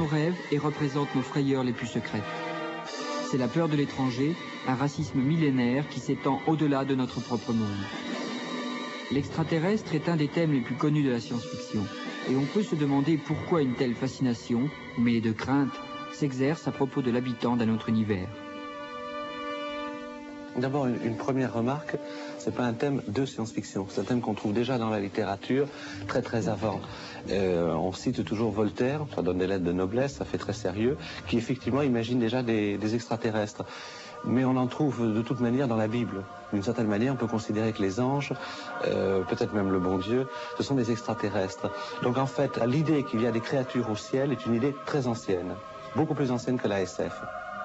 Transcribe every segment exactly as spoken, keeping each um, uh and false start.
rêves et représentent nos frayeurs les plus secrètes. C'est la peur de l'étranger, un racisme millénaire qui s'étend au-delà de notre propre monde. L'extraterrestre est un des thèmes les plus connus de la science-fiction, et on peut se demander pourquoi une telle fascination, mêlée de crainte, s'exerce à propos de l'habitant d'un autre univers. D'abord, une, une première remarque, c'est pas un thème de science-fiction, c'est un thème qu'on trouve déjà dans la littérature très très avant. Euh, on cite toujours Voltaire, ça donne des lettres de noblesse, ça fait très sérieux, qui effectivement imagine déjà des, des extraterrestres. Mais on en trouve de toute manière dans la Bible. D'une certaine manière, on peut considérer que les anges, euh, peut-être même le bon Dieu, ce sont des extraterrestres. Donc en fait, l'idée qu'il y a des créatures au ciel est une idée très ancienne, beaucoup plus ancienne que la S F.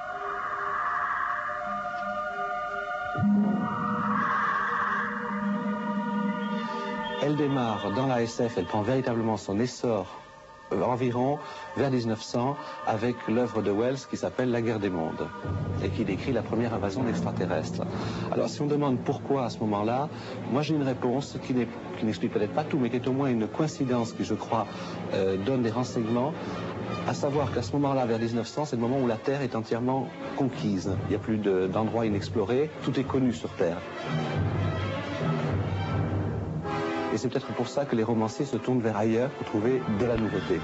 Elle démarre dans la S F, elle prend véritablement son essor euh, environ vers mille neuf cents avec l'œuvre de Wells qui s'appelle La guerre des mondes et qui décrit la première invasion d'extraterrestres. Alors si on demande pourquoi à ce moment-là, moi j'ai une réponse qui n'est, qui n'explique peut-être pas tout, mais qui est au moins une coïncidence qui, je crois, euh, donne des renseignements, à savoir qu'à ce moment-là, vers mille neuf cents, c'est le moment où la Terre est entièrement conquise. Il n'y a plus de, d'endroits inexplorés, tout est connu sur Terre. Et c'est peut-être pour ça que les romanciers se tournent vers ailleurs pour trouver de la nouveauté.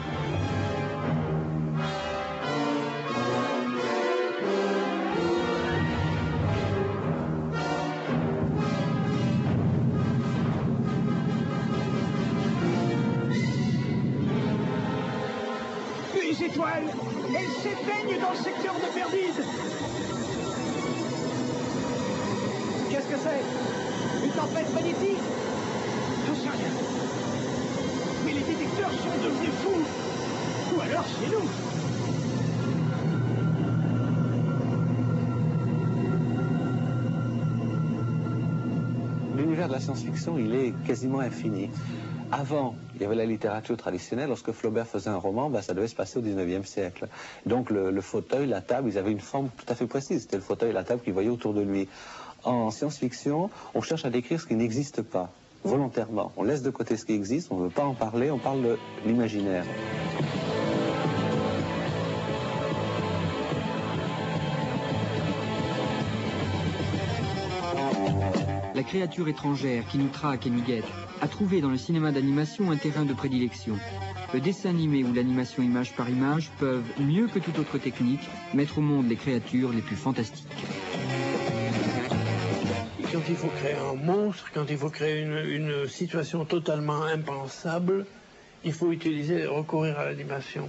Les étoiles, elles s'éteignent dans le secteur de Perdide. Qu'est-ce que c'est? Une tempête magnétique? J'en sais rien. Mais les détecteurs sont devenus fous. Ou alors c'est nous. L'univers de la science-fiction, il est quasiment infini. Avant, il y avait la littérature traditionnelle. Lorsque Flaubert faisait un roman, ben, ça devait se passer au dix-neuvième siècle. Donc le, le fauteuil, la table, ils avaient une forme tout à fait précise. C'était le fauteuil et la table qu'il voyait autour de lui. En science-fiction, on cherche à décrire ce qui n'existe pas, volontairement. On laisse de côté ce qui existe, on ne veut pas en parler, on parle de l'imaginaire. La créature étrangère qui nous traque et nous guette a trouvé dans le cinéma d'animation un terrain de prédilection. Le dessin animé ou l'animation image par image peuvent, mieux que toute autre technique, mettre au monde les créatures les plus fantastiques. Quand il faut créer un monstre, quand il faut créer une, une situation totalement impensable, il faut utiliser, recourir à l'animation.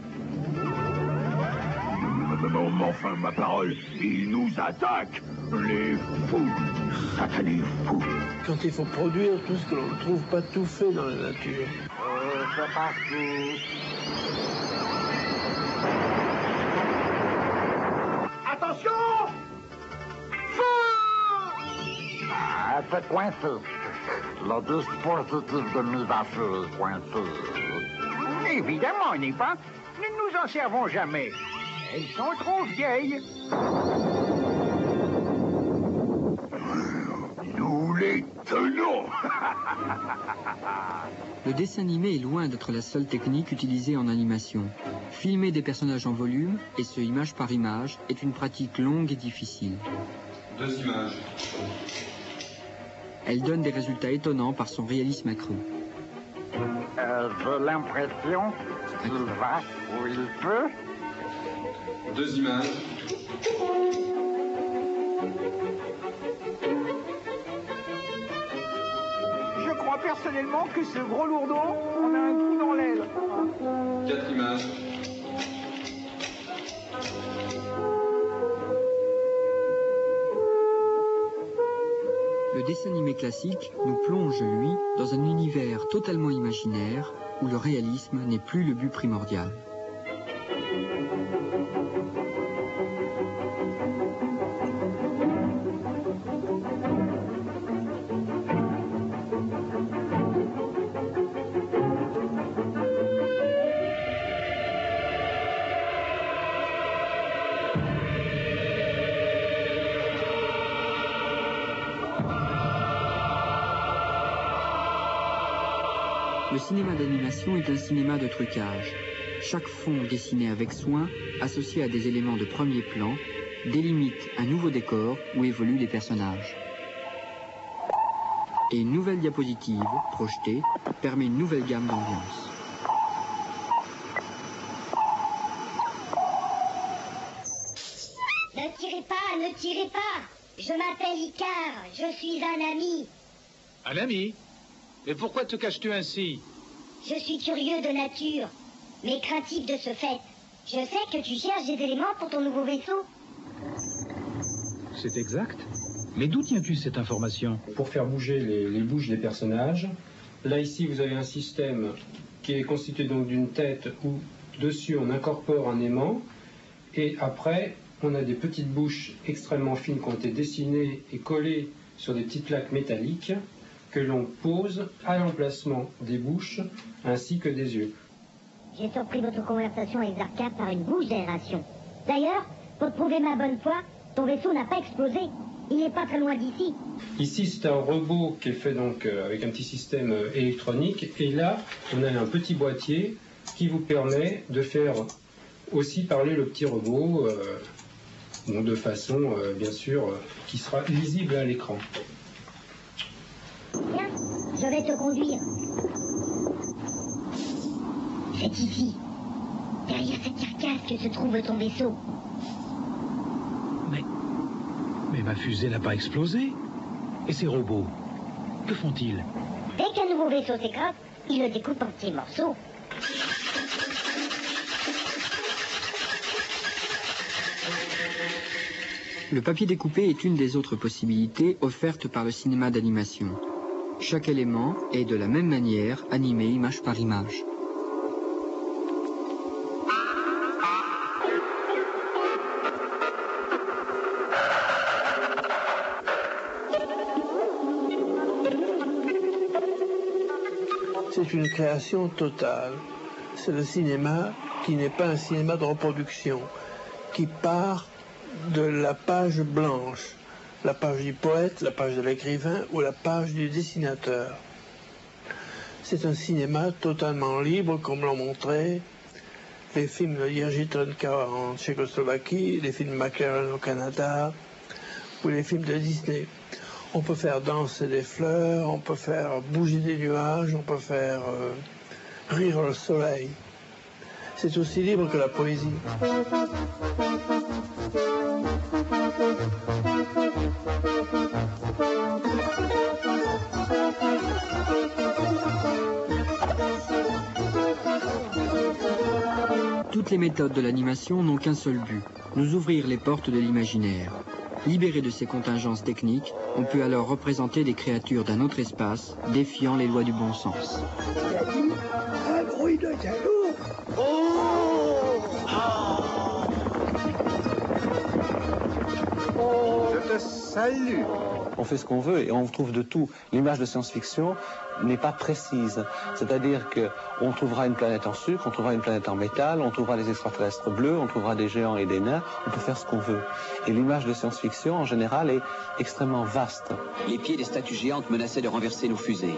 Non, enfin, ma parole, ils nous attaquent, les fous, satanés fous. Quand il faut produire tout ce que l'on ne trouve pas tout fait dans la nature. Euh, c'est parti. Attention! Ah, c'est coincé. Le dispositif de mise à feu est coincé. Évidemment, n'est pas. Nous ne nous en servons jamais. Elles sont trop vieilles. Nous les tenons. Le dessin animé est loin d'être la seule technique utilisée en animation. Filmer des personnages en volume, et ce image par image, est une pratique longue et difficile. Deux images. Elle donne des résultats étonnants par son réalisme accru. Euh, j'ai l'impression qu'il va où il peut. Deux images. Je crois personnellement que ce gros lourdon, on a un coup dans l'aile. Quatre images. Le dessin animé classique nous plonge, lui, dans un univers totalement imaginaire où le réalisme n'est plus le but primordial. Le cinéma d'animation est un cinéma de trucage. Chaque fond dessiné avec soin, associé à des éléments de premier plan, délimite un nouveau décor où évoluent les personnages. Et une nouvelle diapositive, projetée, permet une nouvelle gamme d'ambiance. Ne tirez pas, ne tirez pas! Je m'appelle Icare, je suis un ami. Un ami? Mais pourquoi te caches-tu ainsi? Je suis curieux de nature, mais craintif de ce fait. Je sais que tu cherches des éléments pour ton nouveau vaisseau. C'est exact. Mais d'où tiens-tu cette information? Pour faire bouger les, les bouches des personnages. Là, ici, vous avez un système qui est constitué donc d'une tête où, dessus, on incorpore un aimant. Et après, on a des petites bouches extrêmement fines qui ont été dessinées et collées sur des petites plaques métalliques que l'on pose à l'emplacement des bouches ainsi que des yeux. J'ai surpris votre conversation avec Zarka par une bouche d'aération. D'ailleurs, pour prouver ma bonne foi, ton vaisseau n'a pas explosé. Il n'est pas très loin d'ici. Ici, c'est un robot qui est fait donc euh, avec un petit système euh, électronique. Et là, on a un petit boîtier qui vous permet de faire aussi parler le petit robot, euh, bon, de façon, euh, bien sûr, euh, qui sera lisible à l'écran. Tiens, je vais te conduire. C'est ici, derrière cette carcasse, que se trouve ton vaisseau. Mais... Mais ma fusée n'a pas explosé. Et ces robots, que font-ils? Dès qu'un nouveau vaisseau s'écrase, il le découpe en petits morceaux. Le papier découpé est une des autres possibilités offertes par le cinéma d'animation. Chaque élément est de la même manière animé image par image. C'est une création totale. C'est le cinéma qui n'est pas un cinéma de reproduction, qui part de la page blanche, la page du poète, la page de l'écrivain ou la page du dessinateur. C'est un cinéma totalement libre, comme l'ont montré les films de Jerzy Trnka en Tchécoslovaquie, les films McLaren au Canada ou les films de Disney. On peut faire danser des fleurs, on peut faire bouger des nuages, on peut faire euh, rire le soleil. C'est aussi libre que la poésie. Toutes les méthodes de l'animation n'ont qu'un seul but, nous ouvrir les portes de l'imaginaire. Libérés de ces contingences techniques, on peut alors représenter des créatures d'un autre espace, défiant les lois du bon sens. Un bruit de galop. Oh, ah. Je te salue. On fait ce qu'on veut et on trouve de tout. L'image de science-fiction n'est pas précise. C'est-à-dire qu'on trouvera une planète en sucre, on trouvera une planète en métal, on trouvera des extraterrestres bleus, on trouvera des géants et des nains, on peut faire ce qu'on veut. Et l'image de science-fiction, en général, est extrêmement vaste. Les pieds des statues géantes menaçaient de renverser nos fusées.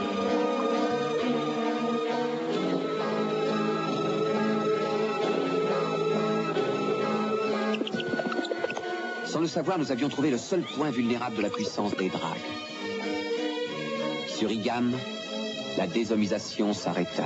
Sans le savoir, nous avions trouvé le seul point vulnérable de la puissance des dragues. Sur Igam, la déshomisation s'arrêta.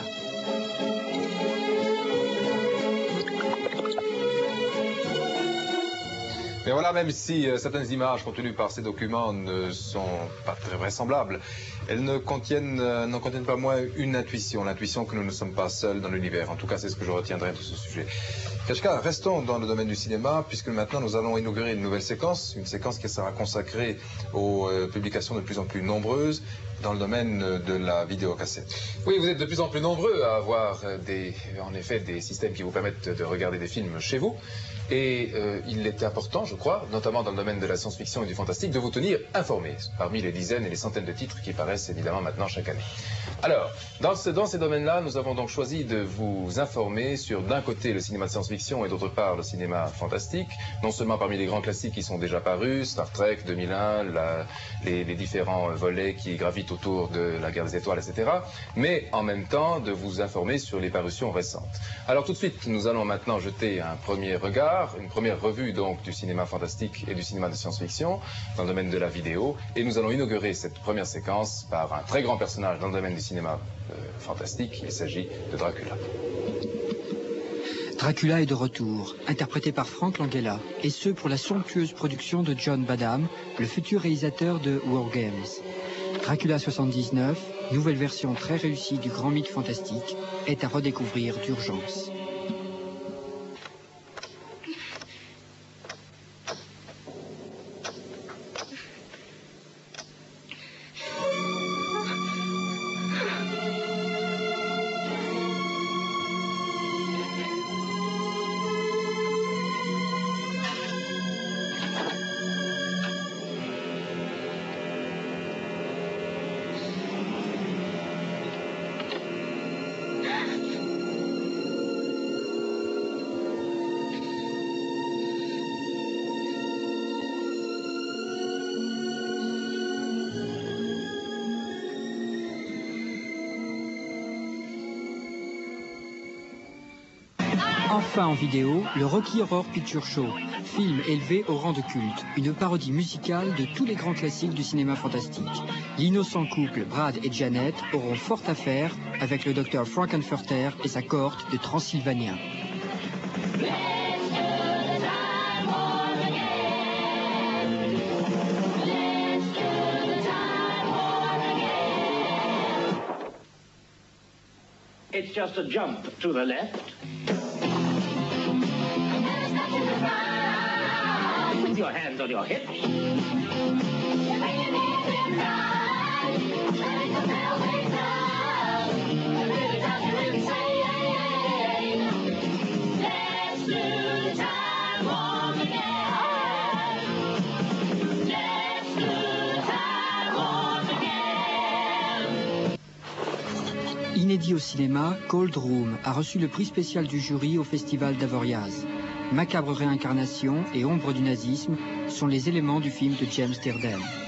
Mais voilà, même si euh, certaines images contenues par ces documents ne sont pas très vraisemblables, elles ne contiennent, euh, n'en contiennent pas moins une intuition, l'intuition que nous ne sommes pas seuls dans l'univers. En tout cas, c'est ce que je retiendrai de ce sujet. Kachka, restons dans le domaine du cinéma, puisque maintenant nous allons inaugurer une nouvelle séquence, une séquence qui sera consacrée aux euh, publications de plus en plus nombreuses dans le domaine de la vidéocassette. Oui, vous êtes de plus en plus nombreux à avoir des, en effet des systèmes qui vous permettent de regarder des films chez vous. Et euh, il est important, je crois, notamment dans le domaine de la science-fiction et du fantastique, de vous tenir informés parmi les dizaines et les centaines de titres qui paraissent évidemment maintenant chaque année. Alors, dans, ce, dans ces domaines-là, nous avons donc choisi de vous informer sur d'un côté le cinéma de science-fiction et d'autre part le cinéma fantastique, non seulement parmi les grands classiques qui sont déjà parus, Star Trek deux mille un, la, les, les différents volets qui gravitent dites autour de la guerre des étoiles, et cetera, mais en même temps de vous informer sur les parutions récentes. Alors tout de suite, nous allons maintenant jeter un premier regard, une première revue donc du cinéma fantastique et du cinéma de science-fiction dans le domaine de la vidéo, et nous allons inaugurer cette première séquence par un très grand personnage dans le domaine du cinéma euh, fantastique. Il s'agit de Dracula. Dracula est de retour, interprété par Frank Langella, et ce pour la somptueuse production de John Badham, le futur réalisateur de War Games. Dracula soixante-dix-neuf, nouvelle version très réussie du grand mythe fantastique, est à redécouvrir d'urgence. Enfin en vidéo, le Rocky Horror Picture Show, film élevé au rang de culte, une parodie musicale de tous les grands classiques du cinéma fantastique. L'innocent couple Brad et Janet auront fort à faire avec le docteur Frankenfurter et sa cohorte de Transylvaniens. It's just a jump to the left. With your hands on your hips. Inédit au cinéma, Cold Room a reçu le prix spécial du jury au festival d'Avoriaz. Macabre réincarnation et ombre du nazisme sont les éléments du film de James Dearden.